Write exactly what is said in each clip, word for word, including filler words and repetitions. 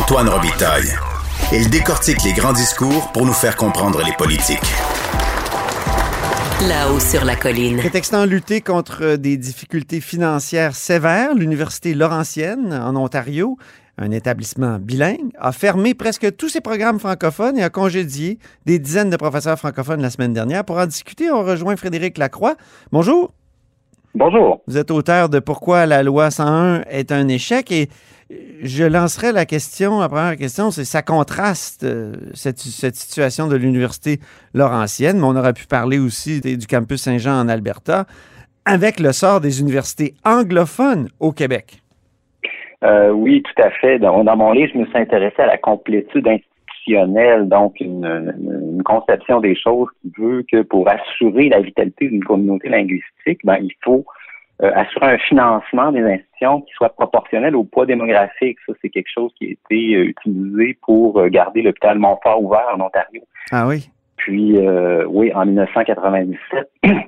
Antoine Robitaille. Il décortique les grands discours pour nous faire comprendre les politiques. Là-haut sur la colline. Prétextant lutter contre des difficultés financières sévères, l'Université Laurentienne, en Ontario, un établissement bilingue, a fermé presque tous ses programmes francophones et a congédié des dizaines de professeurs francophones la semaine dernière. Pour en discuter, on rejoint Frédéric Lacroix. Bonjour. Bonjour. Vous êtes auteur de Pourquoi la loi cent un est un échec et je lancerai la question, la première question, c'est ça contraste euh, cette, cette situation de l'Université Laurentienne, mais on aurait pu parler aussi du campus Saint-Jean en Alberta, avec le sort des universités anglophones au Québec. Euh, oui, tout à fait. Dans, dans mon livre, je me suis intéressé à la complétude institutionnelle, donc une, une, une conception des choses qui veut que pour assurer la vitalité d'une communauté linguistique, ben, il faut euh, assurer un financement des institutions qui soit proportionnel au poids démographique. Ça, c'est quelque chose qui a été euh, utilisé pour euh, garder l'hôpital Montfort ouvert en Ontario. Ah oui? Puis, euh, oui, en dix-neuf cent quatre-vingt-dix-sept.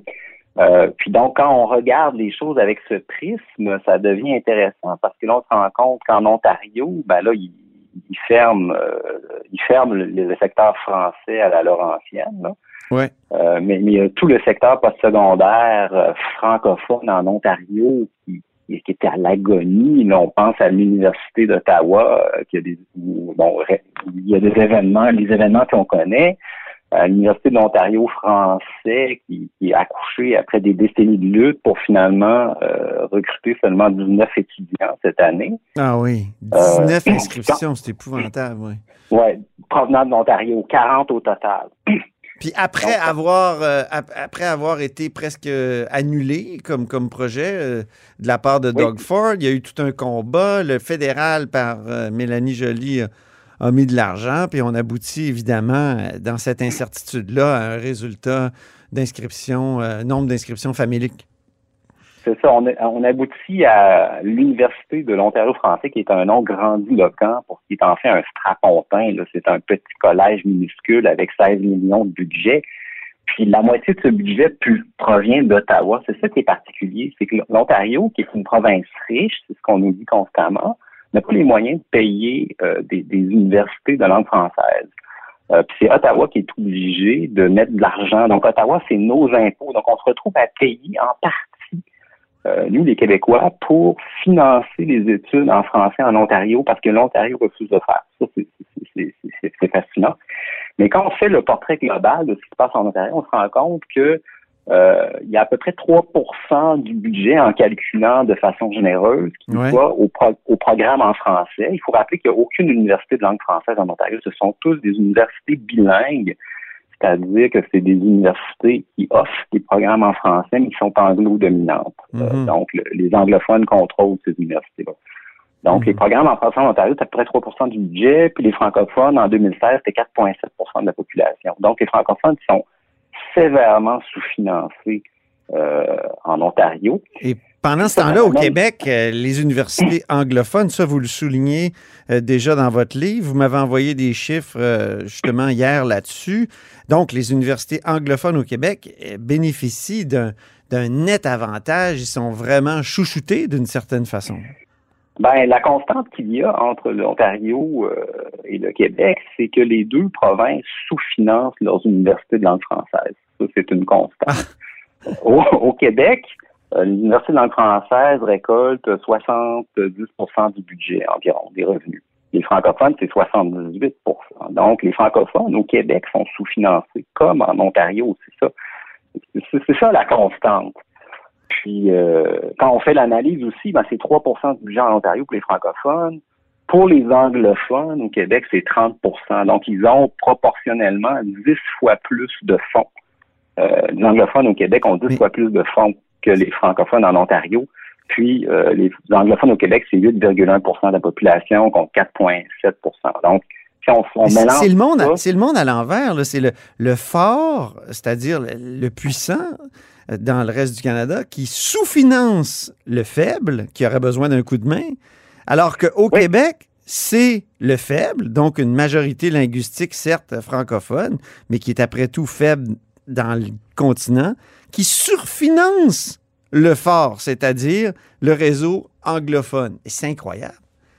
Euh, puis donc, quand on regarde les choses avec ce prisme, ça devient intéressant parce que là, on se rend compte qu'en Ontario, ben là, ils il ferment euh, il ferme le, le secteur français à la Laurentienne. Là. Ouais. Euh, mais, mais il y a tout le secteur postsecondaire euh, francophone en Ontario qui, qui était à l'agonie. Là, on pense à l'Université d'Ottawa, euh, qui a des bon, il y a des événements, les événements qu'on connaît. À l'Université de l'Ontario français qui, qui a accouché après des décennies de lutte pour finalement euh, recruter seulement dix-neuf étudiants cette année. Ah oui, dix-neuf euh, inscriptions, c'est épouvantable, oui. Oui, provenant de l'Ontario, quarante au total. Puis après Donc, avoir euh, ap- après avoir été presque annulé comme, comme projet euh, de la part de Doug oui. Ford, il y a eu tout un combat. Le fédéral par euh, Mélanie Joly a a mis de l'argent, puis on aboutit évidemment dans cette incertitude-là à un résultat d'inscription, euh, nombre d'inscriptions faméliques. C'est ça, on, a, on aboutit à l'Université de l'Ontario français, qui est un nom grandiloquent pour ce qui est en fait un strapontin. Là. C'est un petit collège minuscule avec seize millions de budget. Puis la moitié de ce budget pu, provient d'Ottawa. C'est ça qui est particulier, c'est que l'Ontario, qui est une province riche, c'est ce qu'on nous dit constamment, n'a pas les moyens de payer euh, des, des universités de langue française. Euh, puis c'est Ottawa qui est obligé de mettre de l'argent. Donc Ottawa, c'est nos impôts. Donc on se retrouve à payer en partie, euh, nous les Québécois, pour financer les études en français en Ontario parce que l'Ontario refuse de faire. Ça, c'est, c'est, c'est, c'est, c'est fascinant. Mais quand on fait le portrait global de ce qui se passe en Ontario, on se rend compte que Euh, il y a à peu près trois pour cent du budget en calculant de façon généreuse qui ouais. va au, pro- au programme en français. Il faut rappeler qu'il n'y a aucune université de langue française en Ontario. Ce sont tous des universités bilingues, c'est-à-dire que c'est des universités qui offrent des programmes en français, mais qui sont anglo-dominantes. Mm-hmm. Euh, donc, le, les anglophones contrôlent ces universités-là. Donc, mm-hmm. les programmes en français en Ontario, c'est à peu près trois pour cent du budget, puis les francophones, en deux mille seize, c'était quatre virgule sept pour cent de la population. Donc, les francophones sont sévèrement sous-financés euh, en Ontario. Et pendant ce temps-là, au Québec, euh, les universités anglophones, ça, vous le soulignez euh, déjà dans votre livre. Vous m'avez envoyé des chiffres, euh, justement, hier là-dessus. Donc, les universités anglophones au Québec euh, bénéficient d'un, d'un net avantage. Ils sont vraiment chouchoutés d'une certaine façon. Ben, la constante qu'il y a entre l'Ontario euh, et le Québec, c'est que les deux provinces sous-financent leurs universités de langue française. Ça, c'est une constante. Ah. Au, au Québec, euh, l'université de langue française récolte soixante-dix pour cent du budget environ, des revenus. Les francophones, c'est soixante-dix-huit pour cent. Donc, les francophones au Québec sont sous-financés, comme en Ontario, c'est ça. C'est, c'est ça la constante. Puis, euh, quand on fait l'analyse aussi, ben, c'est trois pour cent du budget en Ontario pour les francophones. Pour les anglophones, au Québec, c'est trente pour cent. Donc, ils ont proportionnellement dix fois plus de fonds. Euh, les anglophones au Québec ont dix oui. fois plus de fonds que les francophones en Ontario. Puis, euh, les anglophones au Québec, c'est huit virgule un pour cent de la population contre quatre virgule sept pour cent. Donc, si on, on c'est, mélange c'est, le monde, ça, c'est le monde à l'envers. Là. C'est le, le fort, c'est-à-dire le, le puissant dans le reste du Canada, qui sous-finance le faible, qui aurait besoin d'un coup de main, alors qu'au oui. Québec, c'est le faible, donc une majorité linguistique, certes francophone, mais qui est après tout faible dans le continent, qui surfinance le fort, c'est-à-dire le réseau anglophone. Et c'est incroyable.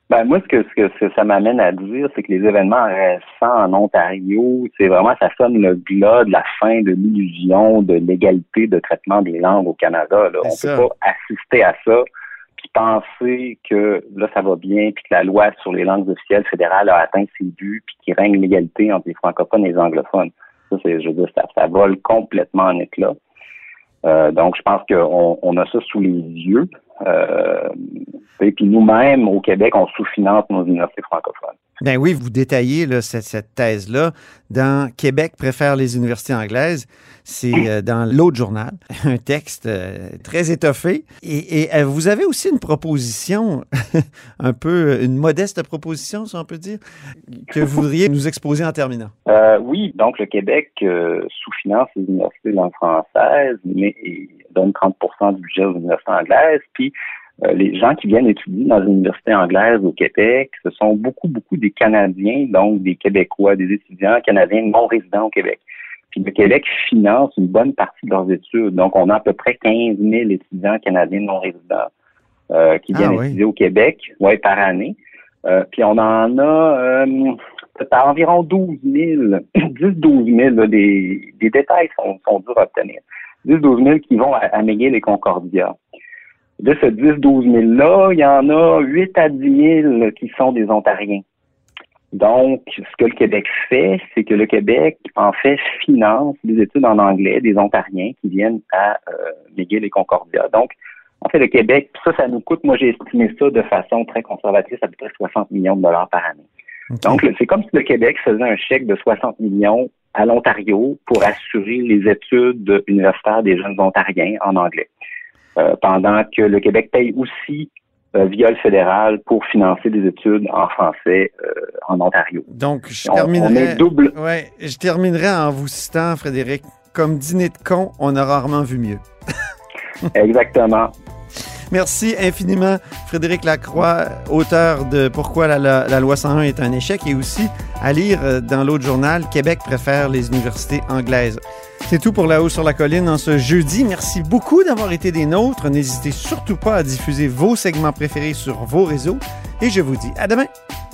Ben, moi, ce que, ce que, ce que ça m'amène à dire, c'est que les événements récents en Ontario, c'est vraiment, ça sonne le glas de la fin de l'illusion de l'égalité de traitement des langues au Canada. Là. On ne peut pas assister à ça puis penser que là, ça va bien, puis que la loi sur les langues officielles fédérales a atteint ses buts, puis qu'il règne l'égalité entre les francophones et les anglophones. Ça, c'est, je veux dire, ça, ça vole complètement en éclat. Euh, donc, je pense qu'on on a ça sous les yeux. Euh, et puis nous-mêmes, au Québec, on sous-finance nos universités francophones. Ben oui, vous détaillez là, cette, cette thèse-là dans Québec préfère les universités anglaises. C'est euh, dans l'autre journal, un texte euh, très étoffé. Et, et euh, vous avez aussi une proposition, un peu une modeste proposition, si on peut dire, que vous voudriez nous exposer en terminant. Euh, oui, donc le Québec euh, sous-finance les universités de langue française, mais il donne trente pour cent du budget aux universités anglaises. Puis Euh, les gens qui viennent étudier dans une université anglaise au Québec, ce sont beaucoup, beaucoup des Canadiens, donc des Québécois, des étudiants canadiens non résidents au Québec. Puis le Québec finance une bonne partie de leurs études. Donc, on a à peu près quinze mille étudiants canadiens non résidents euh, qui viennent ah, étudier oui. au Québec, ouais, par année. Euh, puis on en a euh, à environ douze mille, dix à douze mille, là, des, des détails sont, sont durs à obtenir. dix à douze mille qui vont à, à McGill et Concordia. De ce dix à douze mille-là, il y en a huit à dix mille qui sont des Ontariens. Donc, ce que le Québec fait, c'est que le Québec, en fait, finance les études en anglais des Ontariens qui viennent à euh, McGill et Concordia. Donc, en fait, le Québec, ça, ça nous coûte, moi j'ai estimé ça de façon très conservatrice, à peu près soixante millions de dollars par année. Okay. Donc, c'est comme si le Québec faisait un chèque de soixante millions à l'Ontario pour assurer les études universitaires des jeunes Ontariens en anglais. Euh, pendant que le Québec paye aussi euh, via le fédéral pour financer des études en français euh, en Ontario. Donc, je terminerai, on, on est double. Ouais, je terminerai en vous citant, Frédéric, comme dîner de con, on a rarement vu mieux. Exactement. Merci infiniment, Frédéric Lacroix, auteur de Pourquoi la, la, la loi cent un est un échec, et aussi à lire dans l'autre journal, Québec préfère les universités anglaises. C'est tout pour Là-haut sur la colline en ce jeudi. Merci beaucoup d'avoir été des nôtres. N'hésitez surtout pas à diffuser vos segments préférés sur vos réseaux. Et je vous dis à demain.